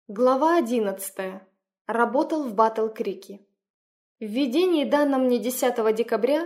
Глава 11. Работал в Батл-Крике. В видении, данном мне 10 декабря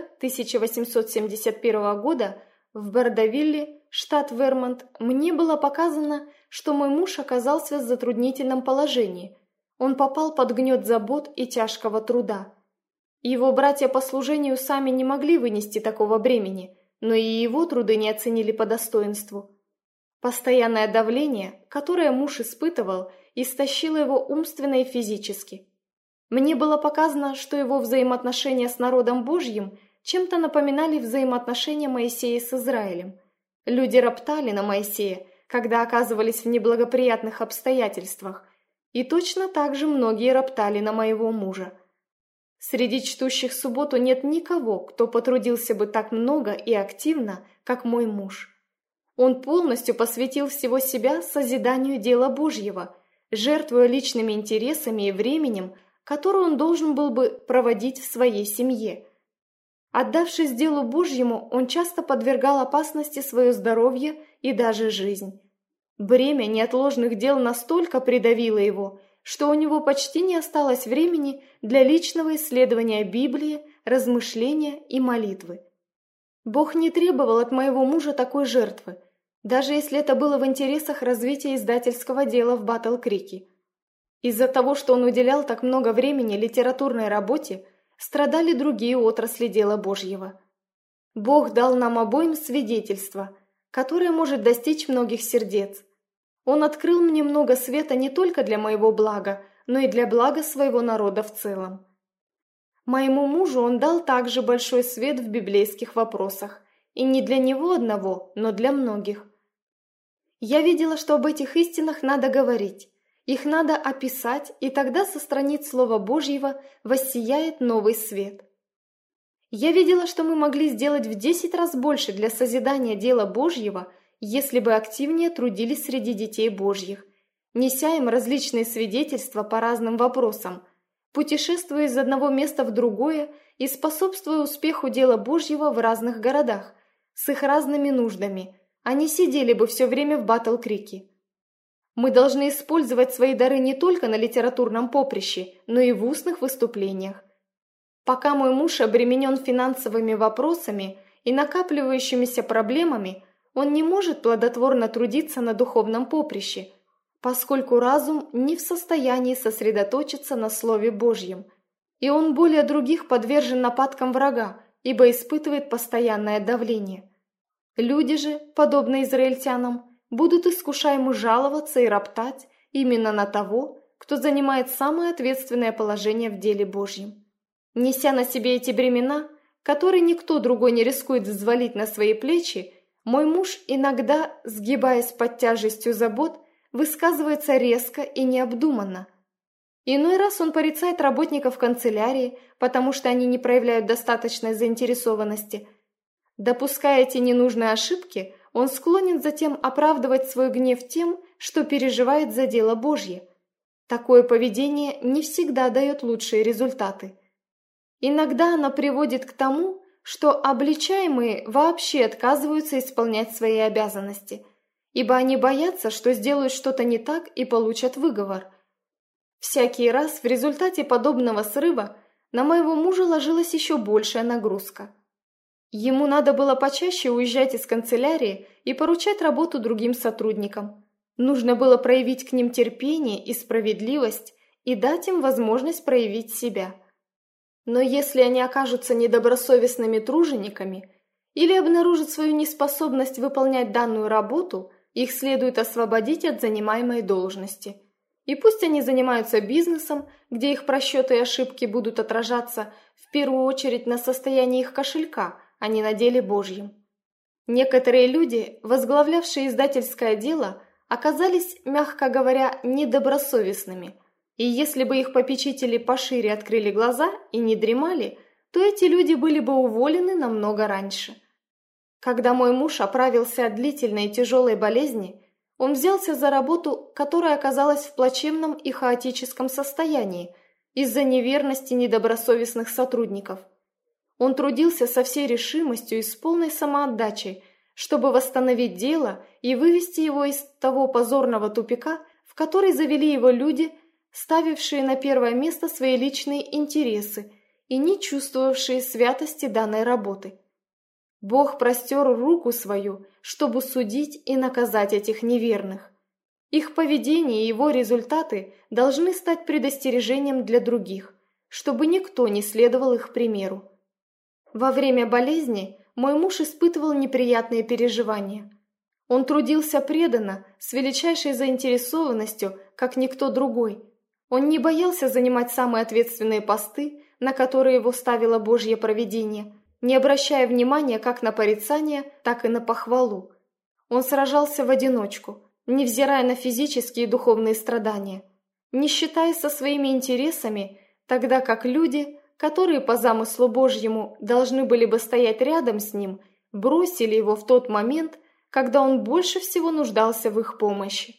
1871 года в Бердавилле, штат Вермонт, мне было показано, что мой муж оказался в затруднительном положении. Он попал под гнет забот и тяжкого труда. Его братья по служению сами не могли вынести такого бремени, но и его труды не оценили по достоинству. Постоянное давление, которое муж испытывал, истощило его умственно и физически. Мне было показано, что его взаимоотношения с народом Божьим чем-то напоминали взаимоотношения Моисея с Израилем. Люди роптали на Моисея, когда оказывались в неблагоприятных обстоятельствах, и точно так же многие роптали на моего мужа. Среди чтущих субботу нет никого, кто потрудился бы так много и активно, как мой муж. Он полностью посвятил всего себя созиданию дела Божьего, жертвуя личными интересами и временем, которое он должен был бы проводить в своей семье. Отдавшись делу Божьему, он часто подвергал опасности свое здоровье и даже жизнь. Бремя неотложных дел настолько придавило его, что у него почти не осталось времени для личного исследования Библии, размышления и молитвы. Бог не требовал от моего мужа такой жертвы, даже если это было в интересах развития издательского дела в Батл-Крике. Из-за того, что он уделял так много времени литературной работе, страдали другие отрасли дела Божьего. Бог дал нам обоим свидетельство, которое может достичь многих сердец. Он открыл мне много света не только для моего блага, но и для блага своего народа в целом. Моему мужу он дал также большой свет в библейских вопросах, и не для него одного, но для многих. Я видела, что об этих истинах надо говорить, их надо описать, и тогда со страниц Слова Божьего воссияет новый свет. Я видела, что мы могли сделать в 10 раз больше для созидания дела Божьего, если бы активнее трудились среди детей Божьих, неся им различные свидетельства по разным вопросам, путешествуя из одного места в другое и способствуя успеху дела Божьего в разных городах, с их разными нуждами. Они сидели бы все время в Батл-Крике. Мы должны использовать свои дары не только на литературном поприще, но и в устных выступлениях. Пока мой муж обременен финансовыми вопросами и накапливающимися проблемами, он не может плодотворно трудиться на духовном поприще, поскольку разум не в состоянии сосредоточиться на Слове Божьем, и он более других подвержен нападкам врага, ибо испытывает постоянное давление. Люди же, подобно израильтянам, будут искушаемы жаловаться и роптать именно на того, кто занимает самое ответственное положение в деле Божьем. Неся на себе эти бремена, которые никто другой не рискует взвалить на свои плечи, мой муж иногда, сгибаясь под тяжестью забот, высказывается резко и необдуманно. Иной раз он порицает работников канцелярии, потому что они не проявляют достаточной заинтересованности. Допуская эти ненужные ошибки, он склонен затем оправдывать свой гнев тем, что переживает за дело Божье. Такое поведение не всегда дает лучшие результаты. Иногда оно приводит к тому, что обличаемые вообще отказываются исполнять свои обязанности, ибо они боятся, что сделают что-то не так и получат выговор. Всякий раз в результате подобного срыва на моего мужа ложилась еще большая нагрузка. Ему надо было почаще уезжать из канцелярии и поручать работу другим сотрудникам. Нужно было проявить к ним терпение и справедливость и дать им возможность проявить себя. Но если они окажутся недобросовестными тружениками или обнаружат свою неспособность выполнять данную работу, их следует освободить от занимаемой должности. И пусть они занимаются бизнесом, где их просчеты и ошибки будут отражаться в первую очередь на состоянии их кошелька, а не на деле Божьем. Некоторые люди, возглавлявшие издательское дело, оказались, мягко говоря, недобросовестными, и если бы их попечители пошире открыли глаза и не дремали, то эти люди были бы уволены намного раньше. Когда мой муж оправился от длительной и тяжелой болезни, он взялся за работу, которая оказалась в плачевном и хаотическом состоянии из-за неверности недобросовестных сотрудников. Он трудился со всей решимостью и с полной самоотдачей, чтобы восстановить дело и вывести его из того позорного тупика, в в который завели его люди, ставившие на первое место свои личные интересы и не чувствовавшие святости данной работы. Бог простер руку свою, чтобы судить и наказать этих неверных. Их поведение и его результаты должны стать предостережением для других, чтобы никто не следовал их примеру. Во время болезни мой муж испытывал неприятные переживания. Он трудился преданно, с величайшей заинтересованностью, как никто другой. Он не боялся занимать самые ответственные посты, на которые его ставило Божье провидение, не обращая внимания как на порицание, так и на похвалу. Он сражался в одиночку, невзирая на физические и духовные страдания, не считаясь со своими интересами, тогда как люди, которые по замыслу Божьему должны были бы стоять рядом с ним, бросили его в тот момент, когда он больше всего нуждался в их помощи.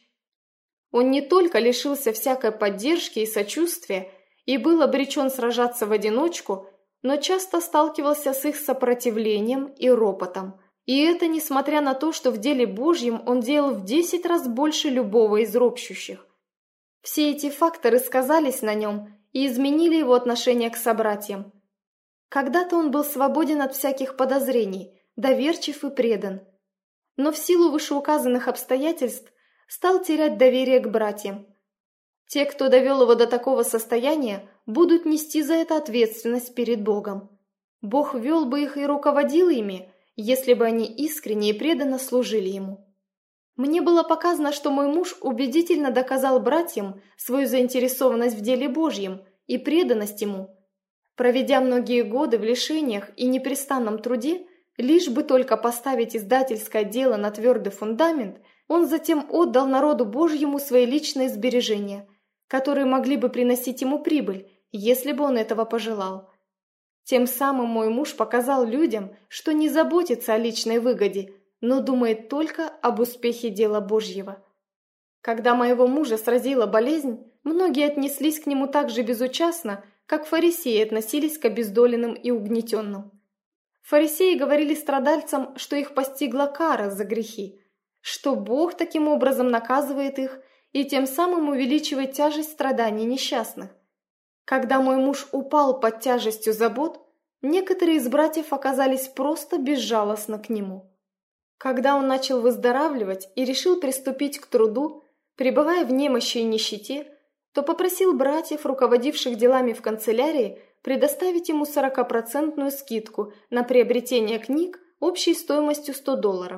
Он не только лишился всякой поддержки и сочувствия и был обречен сражаться в одиночку, но часто сталкивался с их сопротивлением и ропотом. И это несмотря на то, что в деле Божьем он делал в 10 раз больше любого из ропщущих. Все эти факторы сказались на нем и изменили его отношение к собратьям. Когда-то он был свободен от всяких подозрений, доверчив и предан. Но в силу вышеуказанных обстоятельств стал терять доверие к братьям. Те, кто довел его до такого состояния, будут нести за это ответственность перед Богом. Бог вел бы их и руководил ими, если бы они искренне и преданно служили Ему. Мне было показано, что мой муж убедительно доказал братьям свою заинтересованность в деле Божьем и преданность Ему. Проведя многие годы в лишениях и непрестанном труде, лишь бы только поставить издательское дело на твердый фундамент, он затем отдал народу Божьему свои личные сбережения, которые могли бы приносить ему прибыль, если бы он этого пожелал. Тем самым мой муж показал людям, что не заботится о личной выгоде, но думает только об успехе дела Божьего. Когда моего мужа сразила болезнь, многие отнеслись к нему так же безучастно, как фарисеи относились к обездоленным и угнетенным. Фарисеи говорили страдальцам, что их постигла кара за грехи, что Бог таким образом наказывает их и тем самым увеличивает тяжесть страданий несчастных. Когда мой муж упал под тяжестью забот, некоторые из братьев оказались просто безжалостны к нему. Когда он начал выздоравливать и решил приступить к труду, пребывая в немощи и нищете, то попросил братьев, руководивших делами в канцелярии, предоставить ему 40% скидку на приобретение книг общей стоимостью $100.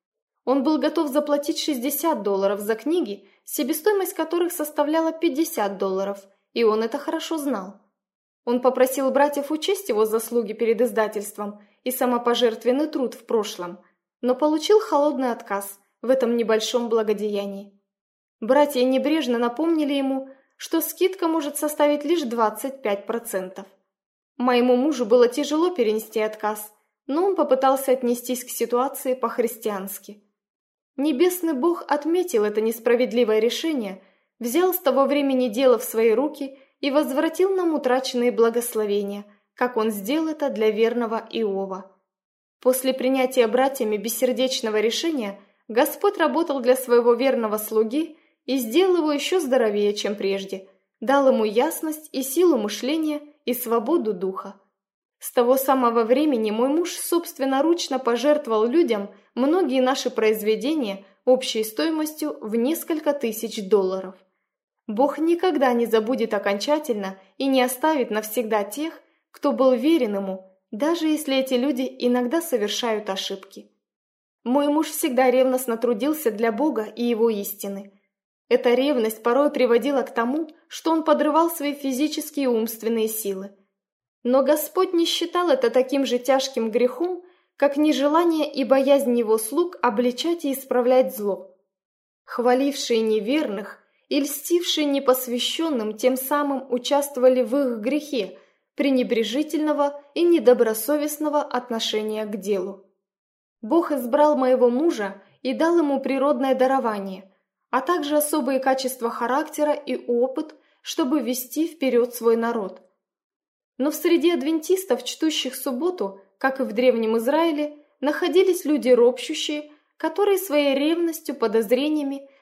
Он был готов заплатить $60 за книги, себестоимость которых составляла $50, и он это хорошо знал. Он попросил братьев учесть его заслуги перед издательством и самопожертвенный труд в прошлом, но получил холодный отказ в этом небольшом благодеянии. Братья небрежно напомнили ему, что скидка может составить лишь 25%. Моему мужу было тяжело перенести отказ, но он попытался отнестись к ситуации по-христиански. Небесный Бог отметил это несправедливое решение, взял с того времени дело в свои руки и возвратил нам утраченные благословения, как Он сделал это для верного Иова. После принятия братьями бессердечного решения Господь работал для своего верного слуги и сделал его еще здоровее, чем прежде, дал ему ясность и силу мышления и свободу духа. С того самого времени мой муж собственноручно пожертвовал людям многие наши произведения общей стоимостью в несколько тысяч $. Бог никогда не забудет окончательно и не оставит навсегда тех, кто был верен Ему, даже если эти люди иногда совершают ошибки. Мой муж всегда ревностно трудился для Бога и Его истины. Эта ревность порой приводила к тому, что он подрывал свои физические и умственные силы. Но Господь не считал это таким же тяжким грехом, как нежелание и боязнь Его слуг обличать и исправлять зло. Хвалившие неверных и льстившие непосвященным тем самым участвовали в их грехе пренебрежительного и недобросовестного отношения к делу. Бог избрал моего мужа и дал ему природное дарование, а также особые качества характера и опыт, чтобы вести вперед свой народ. Но в среде адвентистов, чтущих субботу, как и в Древнем Израиле, находились люди ропщущие, которые своей ревностью, подозрениями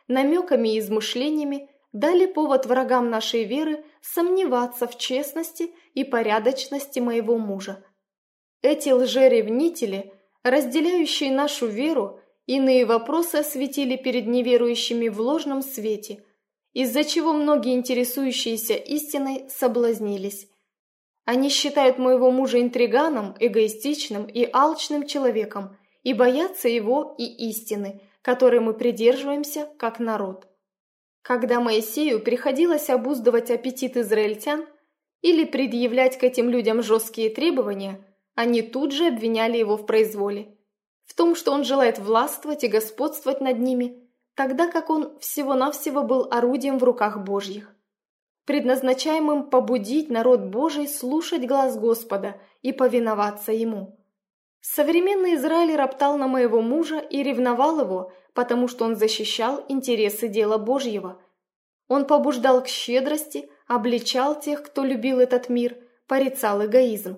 намеками и измышлениями дали повод врагам нашей веры сомневаться в честности и порядочности моего мужа. Эти лжеревнители, разделяющие нашу веру, иные вопросы осветили перед неверующими в ложном свете, из-за чего многие интересующиеся истиной соблазнились. Они считают моего мужа интриганом, эгоистичным и алчным человеком и боятся его и истины, которой мы придерживаемся как народ. Когда Моисею приходилось обуздывать аппетит израильтян или предъявлять к этим людям жесткие требования, они тут же обвиняли его в произволе, в том, что он желает властвовать и господствовать над ними, тогда как он всего-навсего был орудием в руках Божьих, предназначаемым побудить народ Божий слушать глас Господа и повиноваться Ему. Современный Израиль роптал на моего мужа и ревновал его, потому что он защищал интересы дела Божьего. Он побуждал к щедрости, обличал тех, кто любил этот мир, порицал эгоизм.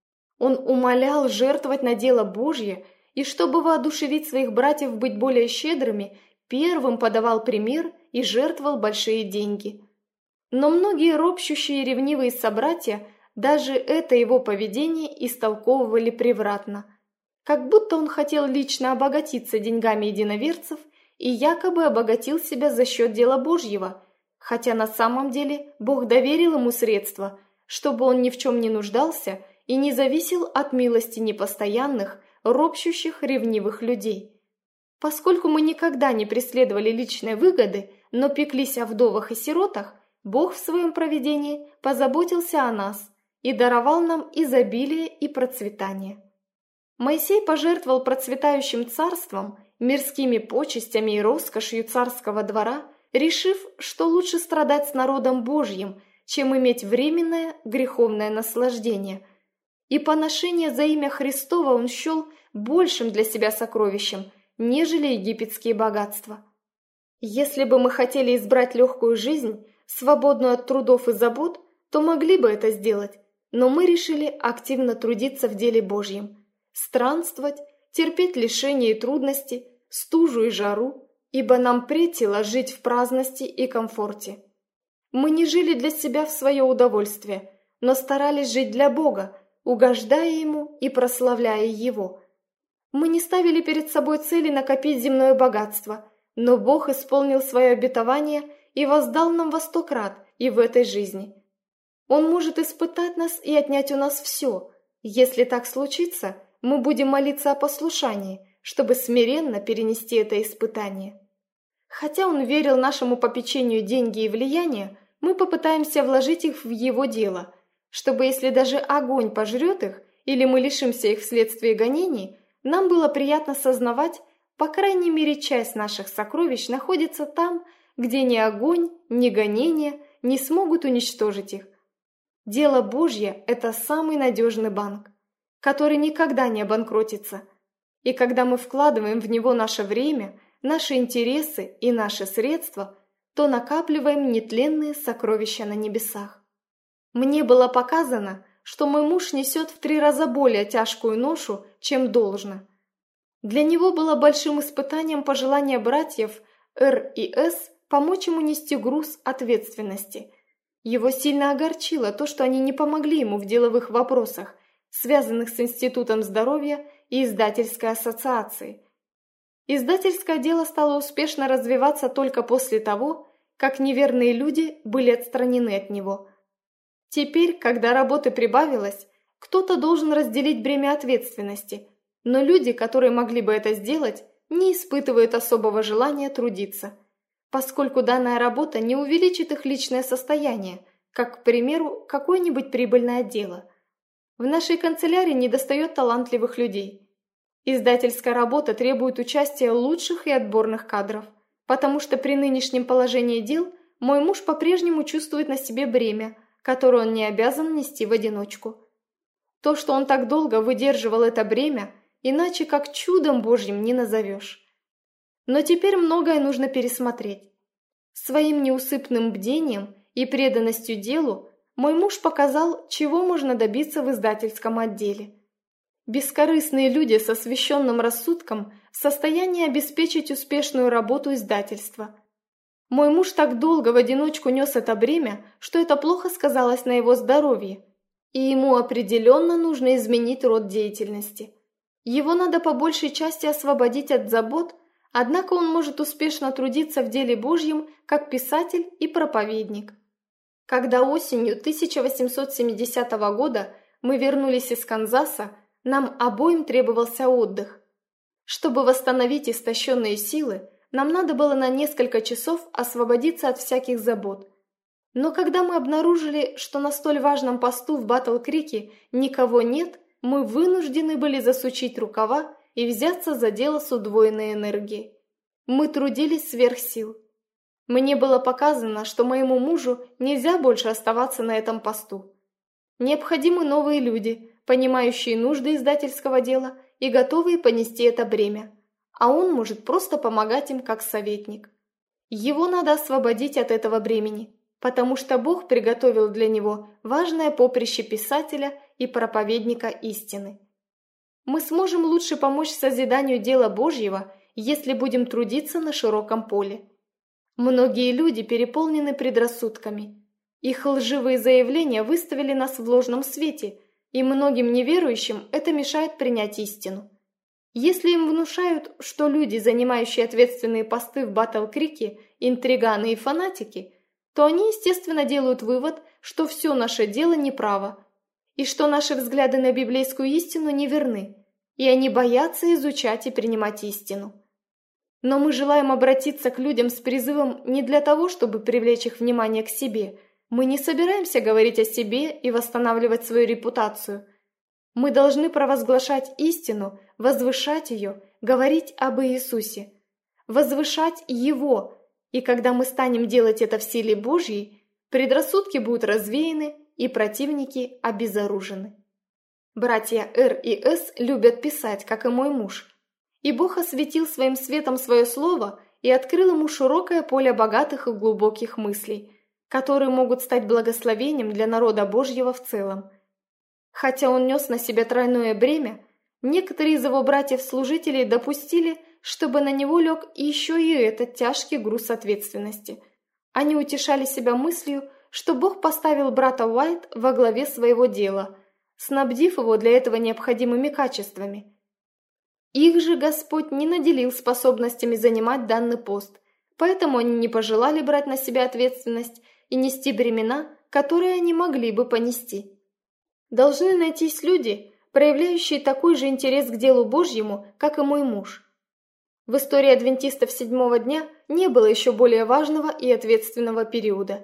Он умолял жертвовать на дело Божье и, чтобы воодушевить своих братьев быть более щедрыми, первым подавал пример и жертвовал большие деньги. Но многие ропщущие и ревнивые собратья даже это его поведение истолковывали превратно, как будто он хотел лично обогатиться деньгами единоверцев и якобы обогатил себя за счет дела Божьего, хотя на самом деле Бог доверил ему средства, чтобы он ни в чем не нуждался и не зависел от милости непостоянных, ропщущих, ревнивых людей. Поскольку мы никогда не преследовали личной выгоды, но пеклись о вдовах и сиротах, Бог в своем провидении позаботился о нас и даровал нам изобилие и процветание. Моисей пожертвовал процветающим царством, мирскими почестями и роскошью царского двора, решив, что лучше страдать с народом Божьим, чем иметь временное греховное наслаждение. И поношение за имя Христово он счел большим для себя сокровищем, нежели египетские богатства. Если бы мы хотели избрать легкую жизнь, свободную от трудов и забот, то могли бы это сделать, но мы решили активно трудиться в деле Божьем, странствовать, терпеть лишения и трудности, стужу и жару, ибо нам претило жить в праздности и комфорте. Мы не жили для себя в свое удовольствие, но старались жить для Бога, угождая Ему и прославляя Его. Мы не ставили перед собой цели накопить земное богатство, но Бог исполнил свое обетование и воздал нам во 100 крат и в этой жизни. Он может испытать нас и отнять у нас все. Если так случится, мы будем молиться о послушании, чтобы смиренно перенести это испытание. Хотя он верил нашему попечению деньги и влияние, мы попытаемся вложить их в его дело, чтобы если даже огонь пожрет их, или мы лишимся их вследствие гонений, нам было приятно сознавать, по крайней мере, часть наших сокровищ находится там, где ни огонь, ни гонения не смогут уничтожить их. Дело Божье – это самый надежный банк, который никогда не обанкротится. И когда мы вкладываем в него наше время, наши интересы и наши средства, то накапливаем нетленные сокровища на небесах. Мне было показано, что мой муж несет в 3 раза более тяжкую ношу, чем должно. Для него было большим испытанием пожелание братьев Р и С помочь ему нести груз ответственности. Его сильно огорчило то, что они не помогли ему в деловых вопросах, связанных с Институтом здоровья и Издательской ассоциацией. Издательское дело стало успешно развиваться только после того, как неверные люди были отстранены от него. Теперь, когда работы прибавилось, кто-то должен разделить бремя ответственности, но люди, которые могли бы это сделать, не испытывают особого желания трудиться, поскольку данная работа не увеличит их личное состояние, как, к примеру, какое-нибудь прибыльное дело. В нашей канцелярии недостает талантливых людей. Издательская работа требует участия лучших и отборных кадров, потому что при нынешнем положении дел мой муж по-прежнему чувствует на себе бремя, которое он не обязан нести в одиночку. То, что он так долго выдерживал это бремя, иначе как чудом Божьим не назовешь. Но теперь многое нужно пересмотреть. Своим неусыпным бдением и преданностью делу мой муж показал, чего можно добиться в издательском отделе. Бескорыстные люди с освященным рассудком в состоянии обеспечить успешную работу издательства. Мой муж так долго в одиночку нес это бремя, что это плохо сказалось на его здоровье, и ему определенно нужно изменить род деятельности. Его надо по большей части освободить от забот, однако он может успешно трудиться в деле Божьем как писатель и проповедник. Когда осенью 1870 года мы вернулись из Канзаса, нам обоим требовался отдых. Чтобы восстановить истощенные силы, нам надо было на несколько часов освободиться от всяких забот. Но когда мы обнаружили, что на столь важном посту в Батл-Крике никого нет, мы вынуждены были засучить рукава и взяться за дело с удвоенной энергией. Мы трудились сверх сил. Мне было показано, что моему мужу нельзя больше оставаться на этом посту. Необходимы новые люди, понимающие нужды издательского дела и готовые понести это бремя, а он может просто помогать им как советник. Его надо освободить от этого бремени, потому что Бог приготовил для него важное поприще писателя и проповедника истины. Мы сможем лучше помочь созиданию дела Божьего, если будем трудиться на широком поле. Многие люди переполнены предрассудками. Их лживые заявления выставили нас в ложном свете, и многим неверующим это мешает принять истину. Если им внушают, что люди, занимающие ответственные посты в Батл-Крике, интриганы и фанатики, то они, естественно, делают вывод, что все наше дело неправо, и что наши взгляды на библейскую истину неверны, и они боятся изучать и принимать истину. Но мы желаем обратиться к людям с призывом не для того, чтобы привлечь их внимание к себе. Мы не собираемся говорить о себе и восстанавливать свою репутацию. Мы должны провозглашать истину, возвышать ее, говорить об Иисусе, возвышать Его, и когда мы станем делать это в силе Божьей, предрассудки будут развеяны и противники обезоружены. Братья Р и С любят писать, как и мой муж. И Бог осветил своим светом свое слово и открыл ему широкое поле богатых и глубоких мыслей, которые могут стать благословением для народа Божьего в целом. Хотя он нес на себя тройное бремя, некоторые из его братьев-служителей допустили, чтобы на него лег еще и этот тяжкий груз ответственности. Они утешали себя мыслью, что Бог поставил брата Уайт во главе своего дела, снабдив его для этого необходимыми качествами. Их же Господь не наделил способностями занимать данный пост, поэтому они не пожелали брать на себя ответственность и нести бремена, которые они могли бы понести. Должны найтись люди, проявляющие такой же интерес к делу Божьему, как и мой муж. В истории адвентистов седьмого дня не было еще более важного и ответственного периода.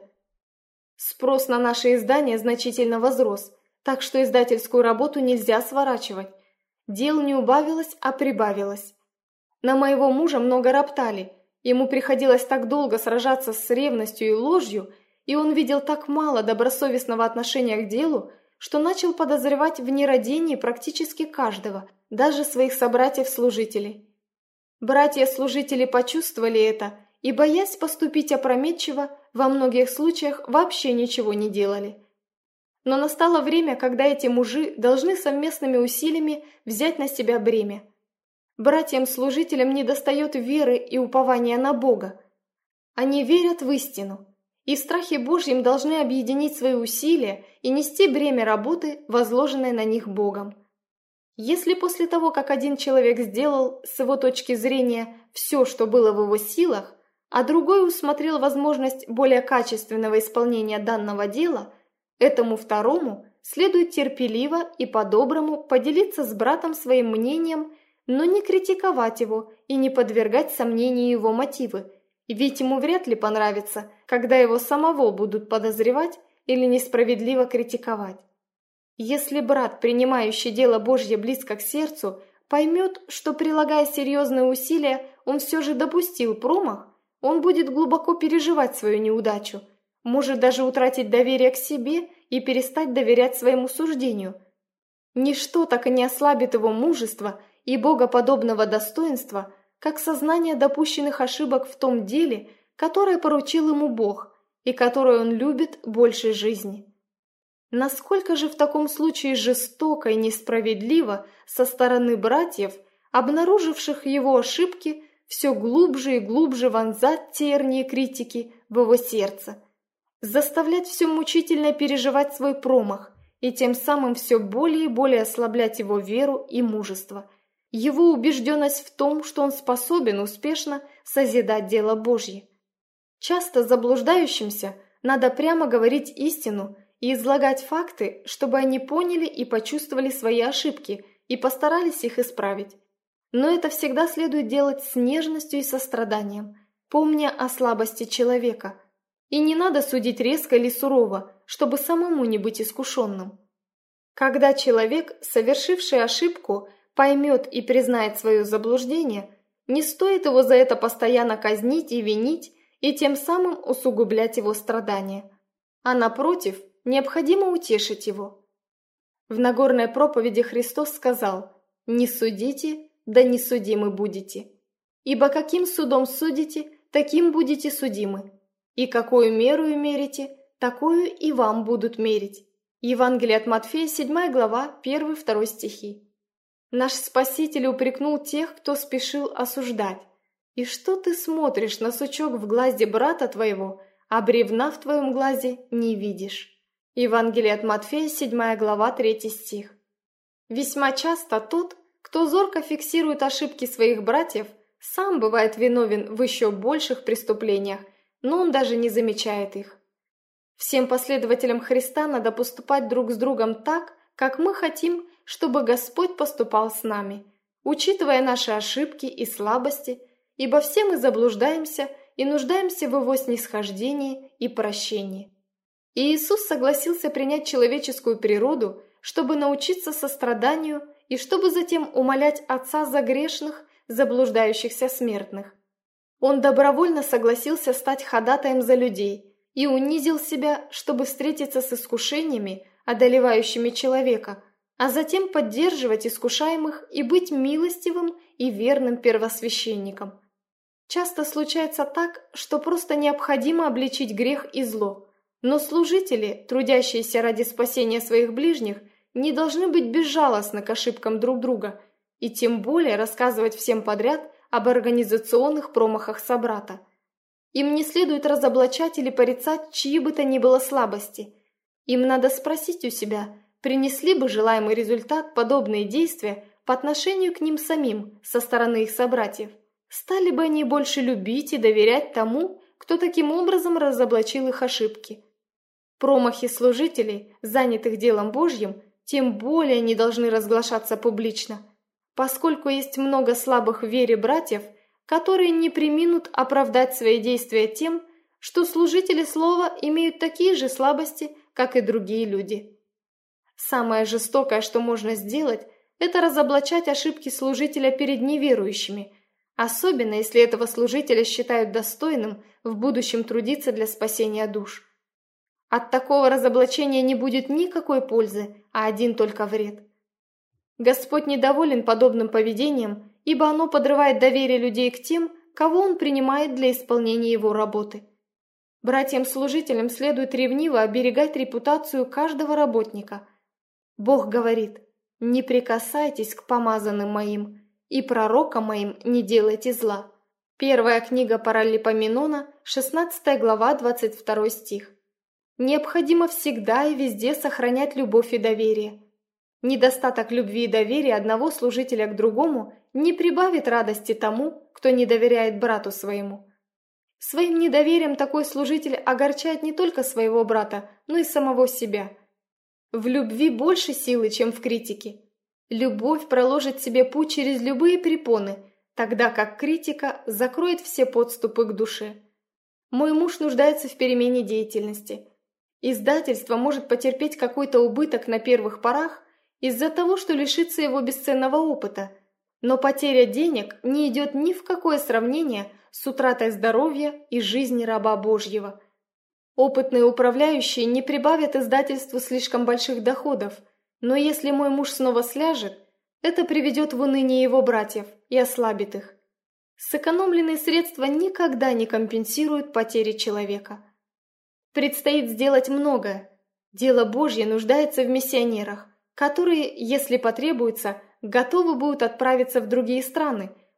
Спрос на наши издания значительно возрос, так что издательскую работу нельзя сворачивать. Дел не убавилось, а прибавилось. На моего мужа много роптали, ему приходилось так долго сражаться с ревностью и ложью, и он видел так мало добросовестного отношения к делу, что начал подозревать в нерадении практически каждого, даже своих собратьев-служителей. Братья-служители почувствовали это и, боясь поступить опрометчиво, во многих случаях вообще ничего не делали. Но настало время, когда эти мужи должны совместными усилиями взять на себя бремя. Братьям-служителям недостает веры и упования на Бога. Они верят в истину, и в страхе Божьем должны объединить свои усилия и нести бремя работы, возложенной на них Богом. Если после того, как один человек сделал, с его точки зрения, все, что было в его силах, а другой усмотрел возможность более качественного исполнения данного дела, этому второму следует терпеливо и по-доброму поделиться с братом своим мнением, но не критиковать его и не подвергать сомнению его мотивы, ведь ему вряд ли понравится, когда его самого будут подозревать или несправедливо критиковать. Если брат, принимающий дело Божье близко к сердцу, поймет, что, прилагая серьезные усилия, он все же допустил промах, он будет глубоко переживать свою неудачу, может даже утратить доверие к себе и перестать доверять своему суждению. Ничто так и не ослабит его мужества и богоподобного достоинства, как сознание допущенных ошибок в том деле, которое поручил ему Бог и которое он любит больше жизни. Насколько же в таком случае жестоко и несправедливо со стороны братьев, обнаруживших его ошибки, все глубже и глубже вонзать тернии критики в его сердце, заставлять все мучительно переживать свой промах и тем самым все более и более ослаблять его веру и мужество, его убежденность в том, что он способен успешно созидать дело Божье. Часто заблуждающимся надо прямо говорить истину и излагать факты, чтобы они поняли и почувствовали свои ошибки и постарались их исправить. Но это всегда следует делать с нежностью и состраданием, помня о слабости человека. И не надо судить резко или сурово, чтобы самому не быть искушенным. Когда человек, совершивший ошибку, поймет и признает свое заблуждение, не стоит его за это постоянно казнить и винить, и тем самым усугублять его страдания. А напротив, необходимо утешить его. В Нагорной проповеди Христос сказал: «Не судите, да не судимы будете. Ибо каким судом судите, таким будете судимы. И какую меру мерите, такую и вам будут мерить». Евангелие от Матфея, 7 глава, 1-2 стихи. Наш Спаситель упрекнул тех, кто спешил осуждать. «И что ты смотришь на сучок в глазе брата твоего, а бревна в твоем глазе не видишь?» Евангелие от Матфея, 7 глава, 3 стих. Весьма часто тот, кто зорко фиксирует ошибки своих братьев, сам бывает виновен в еще больших преступлениях, но он даже не замечает их. Всем последователям Христа надо поступать друг с другом так, как мы хотим, чтобы Господь поступал с нами, учитывая наши ошибки и слабости, ибо все мы заблуждаемся и нуждаемся в Его снисхождении и прощении. И Иисус согласился принять человеческую природу, чтобы научиться состраданию и чтобы затем умолять Отца за грешных, заблуждающихся смертных. Он добровольно согласился стать ходатаем за людей и унизил себя, чтобы встретиться с искушениями, одолевающими человека, а затем поддерживать искушаемых и быть милостивым и верным первосвященником. Часто случается так, что просто необходимо обличить грех и зло, но служители, трудящиеся ради спасения своих ближних, не должны быть безжалостны к ошибкам друг друга и тем более рассказывать всем подряд об организационных промахах собрата. Им не следует разоблачать или порицать чьи бы то ни было слабости. Им надо спросить у себя, принесли бы желаемый результат подобные действия по отношению к ним самим со стороны их собратьев. Стали бы они больше любить и доверять тому, кто таким образом разоблачил их ошибки. Промахи служителей, занятых делом Божьим, тем более не должны разглашаться публично, поскольку есть много слабых в вере братьев, которые не преминут оправдать свои действия тем, что служители слова имеют такие же слабости, как и другие люди. Самое жестокое, что можно сделать, это разоблачать ошибки служителя перед неверующими, особенно если этого служителя считают достойным в будущем трудиться для спасения душ. От такого разоблачения не будет никакой пользы, а один только вред. Господь недоволен подобным поведением, ибо оно подрывает доверие людей к тем, кого Он принимает для исполнения Его работы. Братьям-служителям следует ревниво оберегать репутацию каждого работника. Бог говорит: «Не прикасайтесь к помазанным моим, и пророкам моим не делайте зла». Первая книга Паралипоменона, 16 глава, 22 стих. Необходимо всегда и везде сохранять любовь и доверие. Недостаток любви и доверия одного служителя к другому не прибавит радости тому, кто не доверяет брату своему. Своим недоверием такой служитель огорчает не только своего брата, но и самого себя. В любви больше силы, чем в критике. Любовь проложит себе путь через любые препоны, тогда как критика закроет все подступы к душе. Мой муж нуждается в перемене деятельности. Издательство может потерпеть какой-то убыток на первых порах из-за того, что лишится его бесценного опыта, но потеря денег не идет ни в какое сравнение с утратой здоровья и жизни раба Божьего. Опытные управляющие не прибавят издательству слишком больших доходов, но если мой муж снова сляжет, это приведет в уныние его братьев и ослабит их. Сэкономленные средства никогда не компенсируют потери человека. Предстоит сделать многое. Дело Божье нуждается в миссионерах, которые, если потребуется, готовы будут отправиться в другие страны,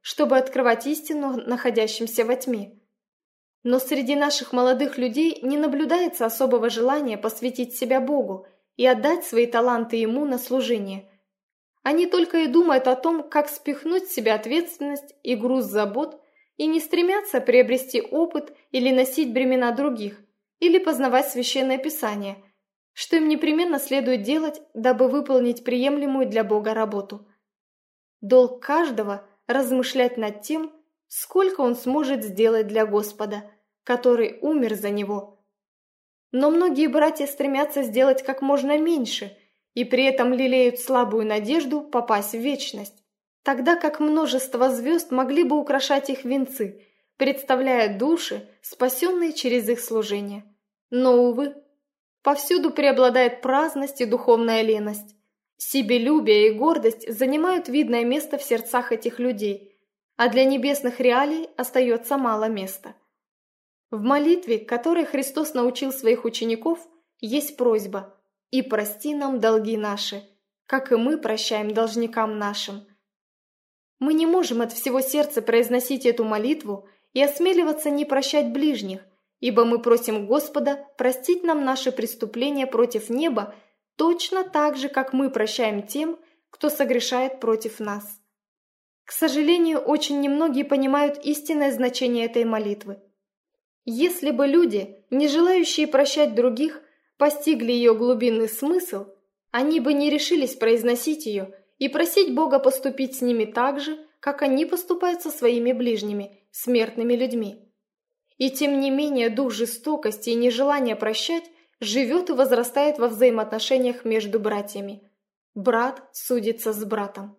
чтобы открывать истину находящимся во тьме. Но среди наших молодых людей не наблюдается особого желания посвятить себя Богу и отдать свои таланты Ему на служение. Они только и думают о том, как спихнуть с себя ответственность и груз забот, и не стремятся приобрести опыт или носить бремена других, или познавать Священное Писание, что им непременно следует делать, дабы выполнить приемлемую для Бога работу. Долг каждого – размышлять над тем, сколько он сможет сделать для Господа, который умер за него. Но многие братья стремятся сделать как можно меньше и при этом лелеют слабую надежду попасть в вечность, тогда как множество звезд могли бы украшать их венцы, представляя души, спасенные через их служение. Но, увы, повсюду преобладает праздность и духовная леность. Себелюбие и гордость занимают видное место в сердцах этих людей, а для небесных реалий остается мало места. В молитве, которой Христос научил своих учеников, есть просьба: «И прости нам долги наши, как и мы прощаем должникам нашим». Мы не можем от всего сердца произносить эту молитву и осмеливаться не прощать ближних, ибо мы просим Господа простить нам наши преступления против неба точно так же, как мы прощаем тем, кто согрешает против нас. К сожалению, очень немногие понимают истинное значение этой молитвы. Если бы люди, не желающие прощать других, постигли ее глубинный смысл, они бы не решились произносить ее и просить Бога поступить с ними так же, как они поступают со своими ближними, смертными людьми. И тем не менее дух жестокости и нежелания прощать живет и возрастает во взаимоотношениях между братьями. Брат судится с братом.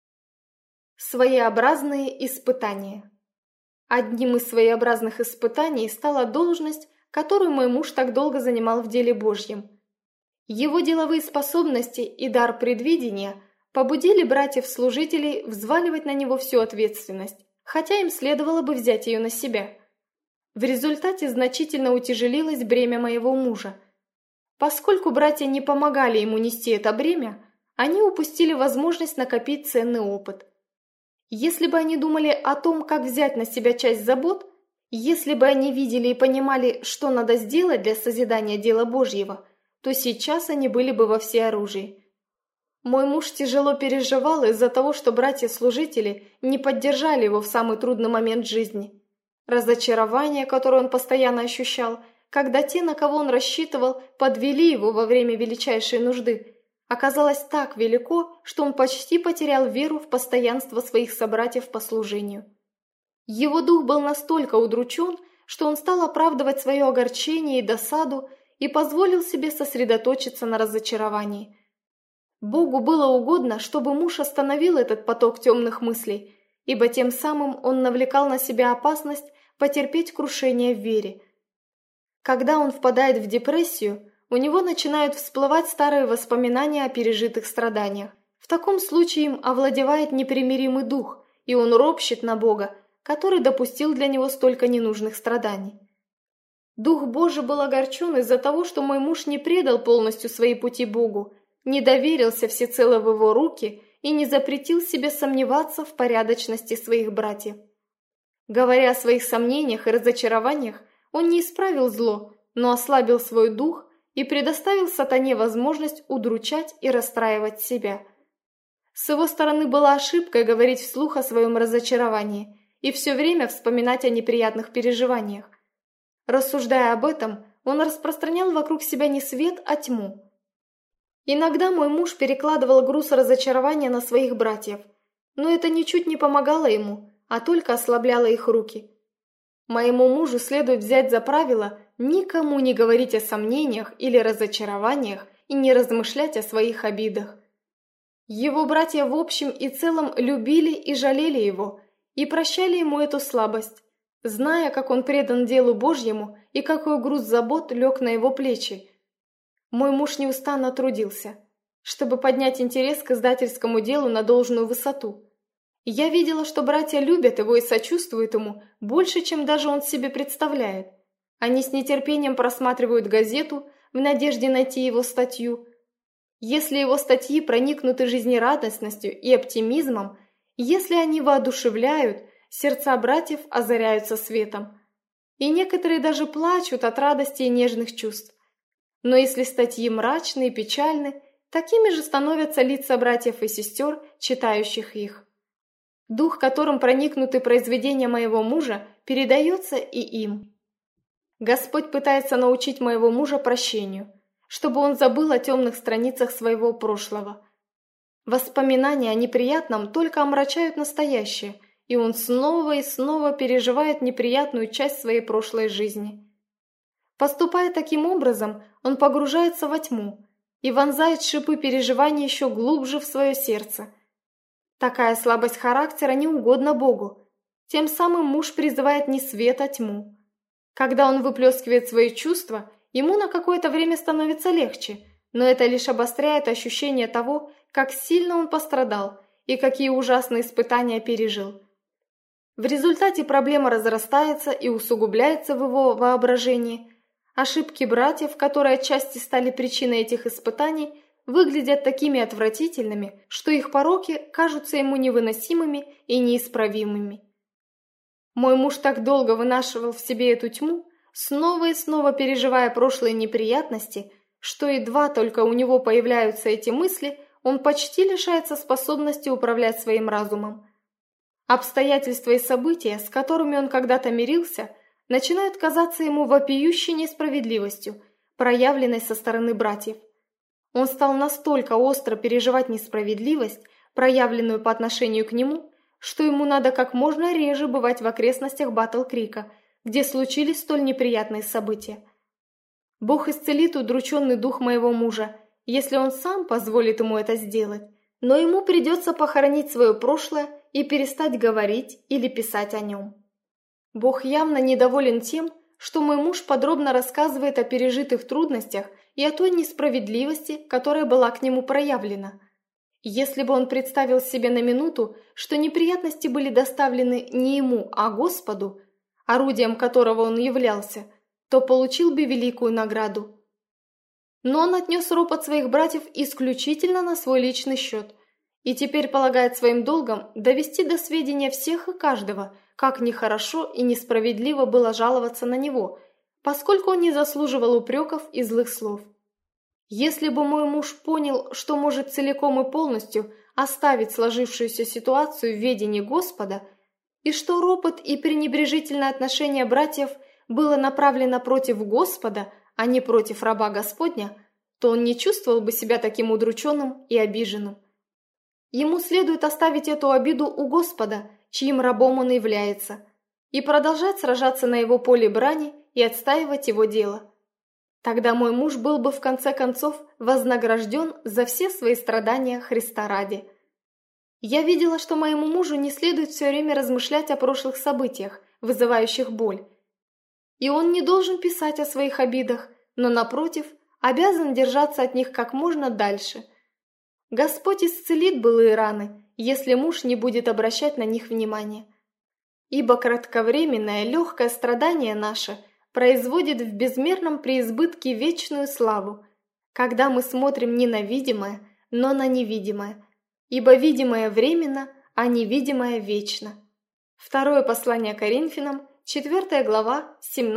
Своеобразные испытания. Одним из своеобразных испытаний стала должность, которую мой муж так долго занимал в деле Божьем. Его деловые способности и дар предвидения побудили братьев-служителей взваливать на него всю ответственность, хотя им следовало бы взять ее на себя. В результате значительно утяжелилось бремя моего мужа. Поскольку братья не помогали ему нести это бремя, они упустили возможность накопить ценный опыт. Если бы они думали о том, как взять на себя часть забот, если бы они видели и понимали, что надо сделать для созидания дела Божьего, то сейчас они были бы во всеоружии. Мой муж тяжело переживал из-за того, что братья-служители не поддержали его в самый трудный момент жизни. Разочарование, которое он постоянно ощущал, когда те, на кого он рассчитывал, подвели его во время величайшей нужды, оказалось так велико, что он почти потерял веру в постоянство своих собратьев по служению. Его дух был настолько удручен, что он стал оправдывать свое огорчение и досаду и позволил себе сосредоточиться на разочаровании. Богу было угодно, чтобы муж остановил этот поток темных мыслей, ибо тем самым он навлекал на себя опасность потерпеть крушение в вере. Когда он впадает в депрессию, у него начинают всплывать старые воспоминания о пережитых страданиях. В таком случае им овладевает непримиримый дух, и он ропщет на Бога, который допустил для него столько ненужных страданий. Дух Божий был огорчен из-за того, что мой муж не предал полностью свои пути Богу, не доверился всецело в его руки и не запретил себе сомневаться в порядочности своих братьев. Говоря о своих сомнениях и разочарованиях, он не исправил зло, но ослабил свой дух и предоставил сатане возможность удручать и расстраивать себя. С его стороны была ошибкой говорить вслух о своем разочаровании и все время вспоминать о неприятных переживаниях. Рассуждая об этом, он распространял вокруг себя не свет, а тьму. Иногда мой муж перекладывал груз разочарования на своих братьев, но это ничуть не помогало ему, а только ослабляло их руки. Моему мужу следует взять за правило никому не говорить о сомнениях или разочарованиях и не размышлять о своих обидах. Его братья в общем и целом любили и жалели его, и прощали ему эту слабость, зная, как он предан делу Божьему и какой груз забот лег на его плечи. Мой муж неустанно трудился, чтобы поднять интерес к издательскому делу на должную высоту. Я видела, что братья любят его и сочувствуют ему больше, чем даже он себе представляет. Они с нетерпением просматривают газету в надежде найти его статью. Если его статьи проникнуты жизнерадостностью и оптимизмом, Если они воодушевляют, сердца братьев озаряются светом, и некоторые даже плачут от радости и нежных чувств. Но если статьи мрачны и печальны, такими же становятся лица братьев и сестер, читающих их. Дух, которым проникнуты произведения моего мужа, передается и им. Господь пытается научить моего мужа прощению, чтобы он забыл о темных страницах своего прошлого. Воспоминания о неприятном только омрачают настоящее, и он снова и снова переживает неприятную часть своей прошлой жизни. Поступая таким образом, он погружается во тьму и вонзает шипы переживаний еще глубже в свое сердце. Такая слабость характера не угодна Богу. Тем самым муж призывает не свет, а тьму. Когда он выплескивает свои чувства, ему на какое-то время становится легче, но это лишь обостряет ощущение того, как сильно он пострадал и какие ужасные испытания пережил. В результате проблема разрастается и усугубляется в его воображении. Ошибки братьев, которые отчасти стали причиной этих испытаний, выглядят такими отвратительными, что их пороки кажутся ему невыносимыми и неисправимыми. Мой муж так долго вынашивал в себе эту тьму, снова и снова переживая прошлые неприятности, что едва только у него появляются эти мысли, он почти лишается способности управлять своим разумом. Обстоятельства и события, с которыми он когда-то мирился, начинают казаться ему вопиющей несправедливостью, проявленной со стороны братьев. Он стал настолько остро переживать несправедливость, проявленную по отношению к нему, что ему надо как можно реже бывать в окрестностях Батл-Крика, где случились столь неприятные события. Бог исцелит удрученный дух моего мужа, если он сам позволит ему это сделать, но ему придется похоронить свое прошлое и перестать говорить или писать о нем. Бог явно недоволен тем, что мой муж подробно рассказывает о пережитых трудностях и о той несправедливости, которая была к нему проявлена. Если бы он представил себе на минуту, что неприятности были доставлены не ему, а Господу, орудием которого он являлся, то получил бы великую награду. Но он отнес ропот своих братьев исключительно на свой личный счет и теперь полагает своим долгом довести до сведения всех и каждого, как нехорошо и несправедливо было жаловаться на него, поскольку он не заслуживал упреков и злых слов. Если бы мой муж понял, что может целиком и полностью оставить сложившуюся ситуацию в ведении Господа, и что ропот и пренебрежительное отношение братьев было направлено против Господа, а не против раба Господня, то он не чувствовал бы себя таким удрученным и обиженным. Ему следует оставить эту обиду у Господа, чьим рабом он является, и продолжать сражаться на его поле брани и отстаивать его дело. Тогда мой муж был бы в конце концов вознагражден за все свои страдания Христа ради. Я видела, что моему мужу не следует все время размышлять о прошлых событиях, вызывающих боль. И он не должен писать о своих обидах, но, напротив, обязан держаться от них как можно дальше. Господь исцелит былые раны, если муж не будет обращать на них внимания. Ибо кратковременное легкое страдание наше производит в безмерном преизбытке вечную славу, когда мы смотрим не на видимое, но на невидимое, ибо видимое временно, а невидимое вечно. Второе послание Коринфянам, 4 глава,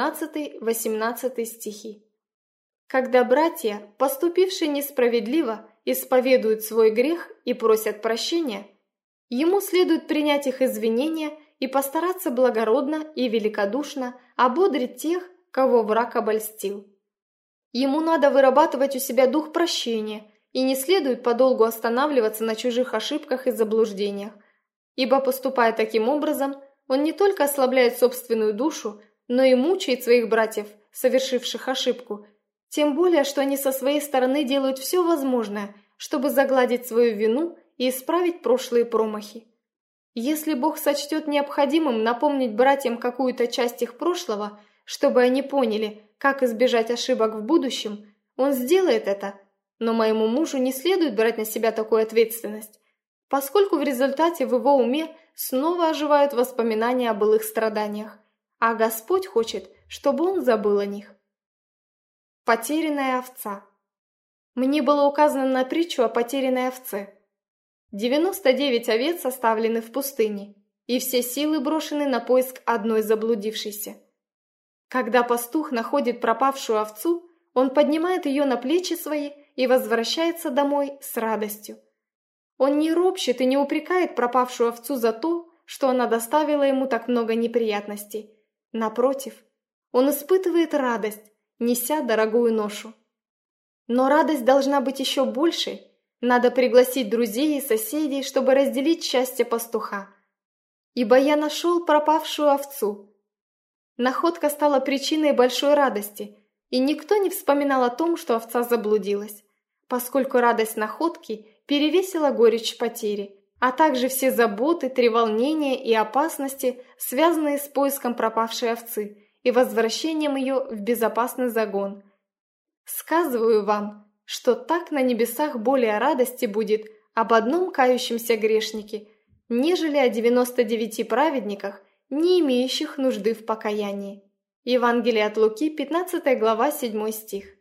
17-18 стихи. Когда братья, поступившие несправедливо, исповедуют свой грех и просят прощения, ему следует принять их извинения и постараться благородно и великодушно ободрить тех, кого враг обольстил. Ему надо вырабатывать у себя дух прощения и не следует подолгу останавливаться на чужих ошибках и заблуждениях, ибо, поступая таким образом, он не только ослабляет собственную душу, но и мучает своих братьев, совершивших ошибку, тем более, что они со своей стороны делают все возможное, чтобы загладить свою вину и исправить прошлые промахи. Если Бог сочтет необходимым напомнить братьям какую-то часть их прошлого, чтобы они поняли, как избежать ошибок в будущем, Он сделает это, но моему мужу не следует брать на себя такую ответственность, поскольку в результате в его уме снова оживают воспоминания о былых страданиях, а Господь хочет, чтобы он забыл о них. Потерянная овца. Мне было указано на притчу о потерянной овце. 99 овец оставлены в пустыне, и все силы брошены на поиск одной заблудившейся. Когда пастух находит пропавшую овцу, он поднимает ее на плечи свои и возвращается домой с радостью. Он не ропщет и не упрекает пропавшую овцу за то, что она доставила ему так много неприятностей. Напротив, он испытывает радость, неся дорогую ношу. Но радость должна быть еще большей. Надо пригласить друзей и соседей, чтобы разделить счастье пастуха. Ибо я нашел пропавшую овцу. Находка стала причиной большой радости, и никто не вспоминал о том, что овца заблудилась, поскольку радость находки перевесила горечь потери, а также все заботы, треволнения и опасности, связанные с поиском пропавшей овцы и возвращением ее в безопасный загон. Сказываю вам, что так на небесах более радости будет об одном кающемся грешнике, нежели о 99 праведниках, не имеющих нужды в покаянии. Евангелие от Луки, 15 глава, 7 стих.